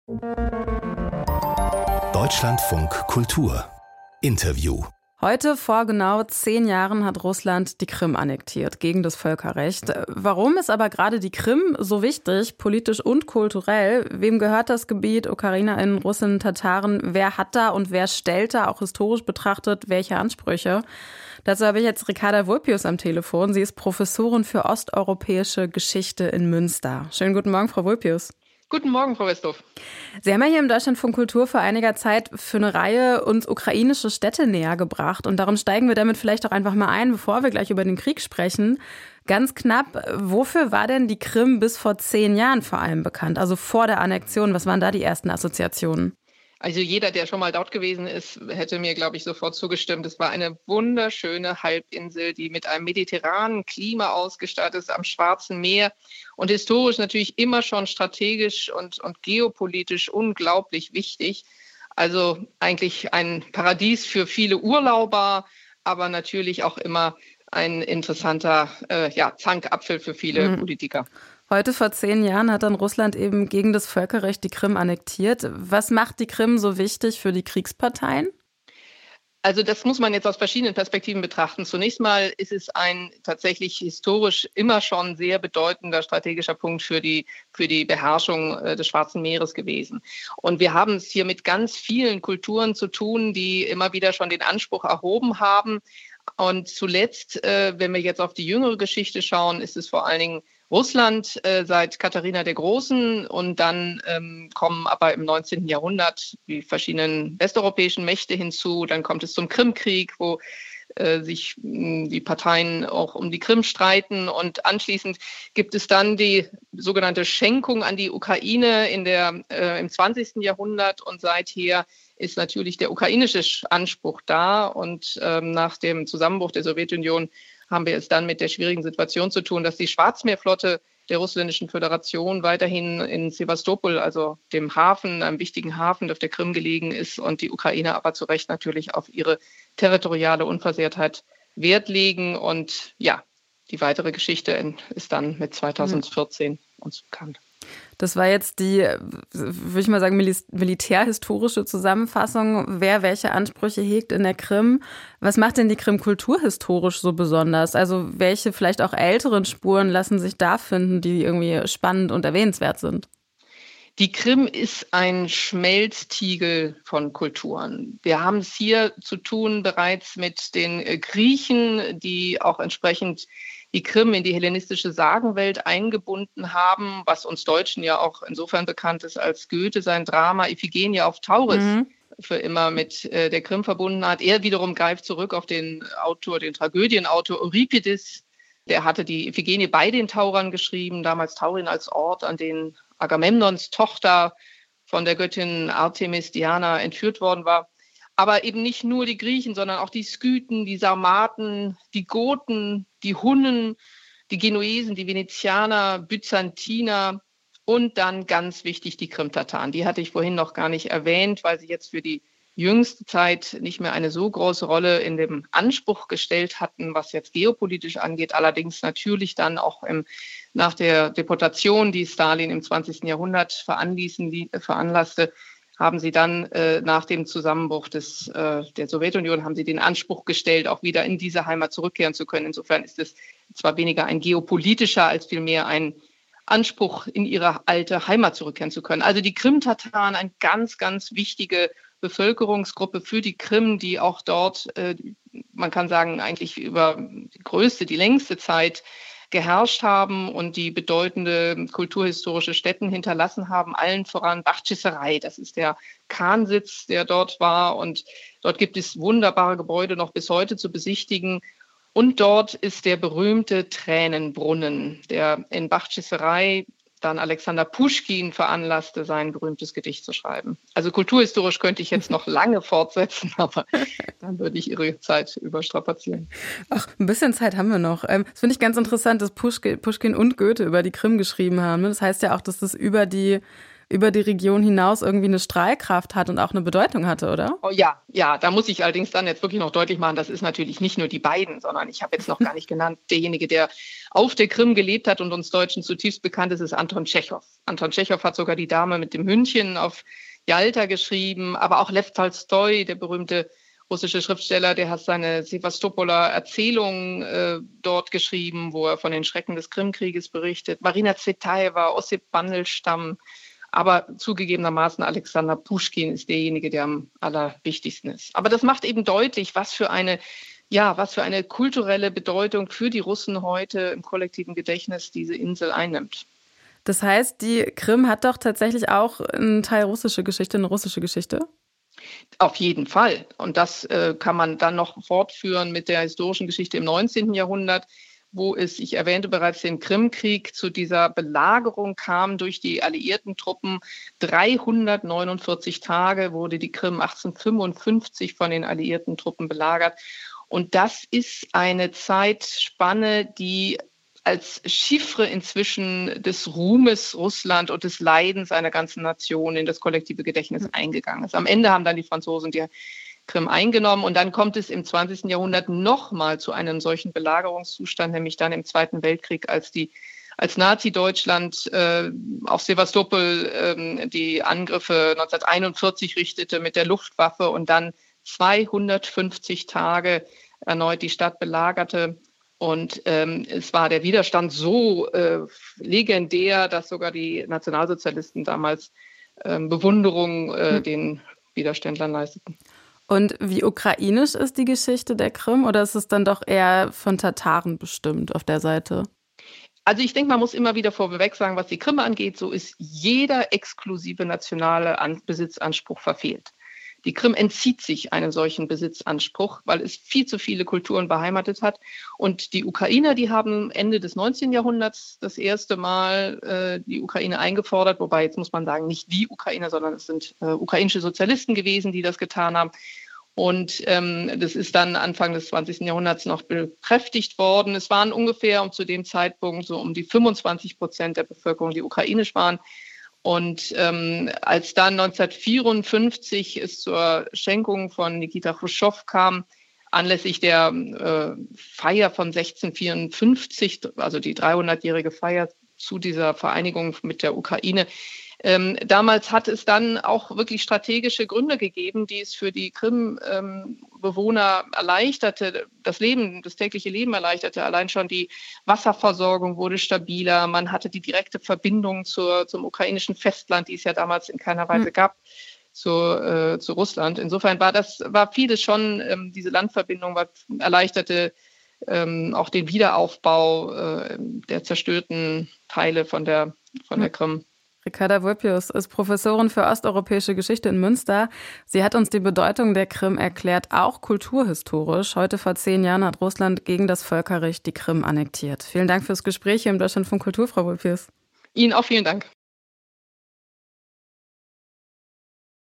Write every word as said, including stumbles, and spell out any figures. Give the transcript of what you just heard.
Deutschlandfunk Kultur Interview. Heute vor genau zehn Jahren hat Russland die Krim annektiert, gegen das Völkerrecht. Warum ist aber gerade die Krim so wichtig, politisch und kulturell? Wem gehört das Gebiet? UkrainerInnen, Russen, Tataren? Wer hat da und wer stellt da, auch historisch betrachtet, welche Ansprüche? Dazu habe ich jetzt Ricarda Vulpius am Telefon. Sie ist Professorin für osteuropäische Geschichte in Münster. Schönen guten Morgen, Frau Vulpius. Guten Morgen, Frau Westhoff. Sie haben ja hier im Deutschlandfunk Kultur vor einiger Zeit für eine Reihe uns ukrainische Städte näher gebracht. Und darum steigen wir damit vielleicht auch einfach mal ein, bevor wir gleich über den Krieg sprechen. Ganz knapp, wofür war denn die Krim bis vor zehn Jahren vor allem bekannt? Also vor der Annexion, was waren da die ersten Assoziationen? Also jeder, der schon mal dort gewesen ist, hätte mir, glaube ich, sofort zugestimmt. Es war eine wunderschöne Halbinsel, die mit einem mediterranen Klima ausgestattet ist, am Schwarzen Meer und historisch natürlich immer schon strategisch und, und geopolitisch unglaublich wichtig. Also eigentlich ein Paradies für viele Urlauber, aber natürlich auch immer ein interessanter äh, ja, Zankapfel für viele mhm. Politiker. Heute vor zehn Jahren hat dann Russland eben gegen das Völkerrecht die Krim annektiert. Was macht die Krim so wichtig für die Kriegsparteien? Also das muss man jetzt aus verschiedenen Perspektiven betrachten. Zunächst mal ist es ein tatsächlich historisch immer schon sehr bedeutender strategischer Punkt für die, für die Beherrschung des Schwarzen Meeres gewesen. Und wir haben es hier mit ganz vielen Kulturen zu tun, die immer wieder schon den Anspruch erhoben haben. Und zuletzt, äh, wenn wir jetzt auf die jüngere Geschichte schauen, ist es vor allen Dingen Russland äh, seit Katharina der Großen und dann ähm, kommen aber im neunzehnten Jahrhundert die verschiedenen westeuropäischen Mächte hinzu. Dann kommt es zum Krimkrieg, wo äh, sich mh, die Parteien auch um die Krim streiten und anschließend gibt es dann die sogenannte Schenkung an die Ukraine in der, äh, im zwanzigsten Jahrhundert und seither ist natürlich der ukrainische Anspruch da und ähm, nach dem Zusammenbruch der Sowjetunion haben wir es dann mit der schwierigen Situation zu tun, dass die Schwarzmeerflotte der Russischen Föderation weiterhin in Sewastopol, also dem Hafen, einem wichtigen Hafen auf der Krim gelegen ist und die Ukrainer aber zu Recht natürlich auf ihre territoriale Unversehrtheit Wert legen. Und ja, die weitere Geschichte ist dann mit zweitausendvierzehn uns bekannt. Das war jetzt die, würde ich mal sagen, militärhistorische Zusammenfassung, wer welche Ansprüche hegt in der Krim. Was macht denn die Krim kulturhistorisch so besonders? Also welche vielleicht auch älteren Spuren lassen sich da finden, die irgendwie spannend und erwähnenswert sind? Die Krim ist ein Schmelztiegel von Kulturen. Wir haben es hier zu tun bereits mit den Griechen, die auch entsprechend die Krim in die hellenistische Sagenwelt eingebunden haben, was uns Deutschen ja auch insofern bekannt ist, als Goethe sein Drama Iphigenie auf Tauris mhm. für immer mit äh, der Krim verbunden hat. Er wiederum greift zurück auf den Autor, den Tragödienautor Euripides. Der hatte die Iphigenie bei den Taurern geschrieben, damals Taurin als Ort, an den Agamemnons Tochter von der Göttin Artemis Diana entführt worden war. Aber eben nicht nur die Griechen, sondern auch die Skythen, die Sarmaten, die Goten, die Hunnen, die Genuesen, die Venezianer, Byzantiner und dann ganz wichtig die Krimtataren. Die hatte ich vorhin noch gar nicht erwähnt, weil sie jetzt für die jüngste Zeit nicht mehr eine so große Rolle in dem Anspruch gestellt hatten, was jetzt geopolitisch angeht. Allerdings natürlich dann auch im, nach der Deportation, die Stalin im zwanzigsten Jahrhundert veranließen, die, veranlasste, haben sie dann äh, nach dem Zusammenbruch des, äh, der Sowjetunion, haben sie den Anspruch gestellt, auch wieder in diese Heimat zurückkehren zu können. Insofern ist es zwar weniger ein geopolitischer, als vielmehr ein Anspruch, in ihre alte Heimat zurückkehren zu können. Also die Krimtataren, eine ganz, ganz wichtige Bevölkerungsgruppe für die Krim, die auch dort, äh, man kann sagen, eigentlich über die größte, die längste Zeit geherrscht haben und die bedeutende kulturhistorische Stätten hinterlassen haben, allen voran Bachtschisserei. Das ist der Khansitz, der dort war und dort gibt es wunderbare Gebäude noch bis heute zu besichtigen. Und dort ist der berühmte Tränenbrunnen, der in Bachtschisserei dann Alexander Puschkin veranlasste, sein berühmtes Gedicht zu schreiben. Also kulturhistorisch könnte ich jetzt noch lange fortsetzen, aber dann würde ich Ihre Zeit überstrapazieren. Ach, ein bisschen Zeit haben wir noch. Das finde ich ganz interessant, dass Puschkin und Goethe über die Krim geschrieben haben. Das heißt ja auch, dass das über die über die Region hinaus irgendwie eine Strahlkraft hat und auch eine Bedeutung hatte, oder? Oh ja, ja, da muss ich allerdings dann jetzt wirklich noch deutlich machen, das ist natürlich nicht nur die beiden, sondern ich habe jetzt noch gar nicht genannt, derjenige, der auf der Krim gelebt hat und uns Deutschen zutiefst bekannt ist, ist Anton Tschechow. Anton Tschechow hat sogar die Dame mit dem Hündchen auf Jalta geschrieben, aber auch Lew Tolstoi, der berühmte russische Schriftsteller, der hat seine Sewastopoler Erzählungen äh, dort geschrieben, wo er von den Schrecken des Krimkrieges berichtet. Marina Tsvetaeva, Ossip Mandelstam, aber zugegebenermaßen Alexander Puschkin ist derjenige, der am allerwichtigsten ist. Aber das macht eben deutlich, was für eine, ja, was für eine kulturelle Bedeutung für die Russen heute im kollektiven Gedächtnis diese Insel einnimmt. Das heißt, die Krim hat doch tatsächlich auch einen Teil russische Geschichte, eine russische Geschichte? Auf jeden Fall. Und das äh, kann man dann noch fortführen mit der historischen Geschichte im neunzehnten Jahrhundert, wo es, ich erwähnte bereits den Krimkrieg, zu dieser Belagerung kam durch die alliierten Truppen. dreihundertneunundvierzig Tage wurde die Krim achtzehnhundertfünfundfünfzig von den alliierten Truppen belagert. Und das ist eine Zeitspanne, die als Chiffre inzwischen des Ruhmes Russland und des Leidens einer ganzen Nation in das kollektive Gedächtnis eingegangen ist. Am Ende haben dann die Franzosen die Krim eingenommen und dann kommt es im zwanzigsten Jahrhundert nochmal zu einem solchen Belagerungszustand, nämlich dann im Zweiten Weltkrieg, als die als Nazi-Deutschland äh, auf Sewastopol äh, die Angriffe neunzehnhunderteinundvierzig richtete mit der Luftwaffe und dann zweihundertfünfzig Tage erneut die Stadt belagerte. Und ähm, es war der Widerstand so äh, legendär, dass sogar die Nationalsozialisten damals ähm, Bewunderung äh, hm. den Widerständlern leisteten. Und wie ukrainisch ist die Geschichte der Krim oder ist es dann doch eher von Tataren bestimmt auf der Seite? Also ich denke, man muss immer wieder vorweg sagen, was die Krim angeht, so ist jeder exklusive nationale An- Besitzanspruch verfehlt. Die Krim entzieht sich einem solchen Besitzanspruch, weil es viel zu viele Kulturen beheimatet hat. Und die Ukrainer, die haben Ende des neunzehnten Jahrhunderts das erste Mal äh, die Ukraine eingefordert. Wobei, jetzt muss man sagen, nicht die Ukrainer, sondern es sind äh, ukrainische Sozialisten gewesen, die das getan haben. Und ähm, das ist dann Anfang des zwanzigsten Jahrhunderts noch bekräftigt worden. Es waren ungefähr um zu dem Zeitpunkt so um die fünfundzwanzig Prozent der Bevölkerung, die ukrainisch waren. Und ähm, als dann neunzehnhundertvierundfünfzig es zur Schenkung von Nikita Chruschtschow kam, anlässlich der äh, Feier von sechzehnhundertvierundfünfzig, also die dreihundertjährige Feier zu dieser Vereinigung mit der Ukraine, ähm, damals hat es dann auch wirklich strategische Gründe gegeben, die es für die Krim-Bewohner ähm, erleichterte, das Leben, das tägliche Leben erleichterte. Allein schon die Wasserversorgung wurde stabiler. Man hatte die direkte Verbindung zur, zum ukrainischen Festland, die es ja damals in keiner Weise gab, zu, äh, zu Russland. Insofern war das, war vieles schon, ähm, diese Landverbindung war, erleichterte ähm, auch den Wiederaufbau äh, der zerstörten Teile von der, von der Krim. Ricarda Vulpius ist Professorin für osteuropäische Geschichte in Münster. Sie hat uns die Bedeutung der Krim erklärt, auch kulturhistorisch. Heute vor zehn Jahren hat Russland gegen das Völkerrecht die Krim annektiert. Vielen Dank fürs Gespräch hier im Deutschlandfunk Kultur, Frau Vulpius. Ihnen auch vielen Dank.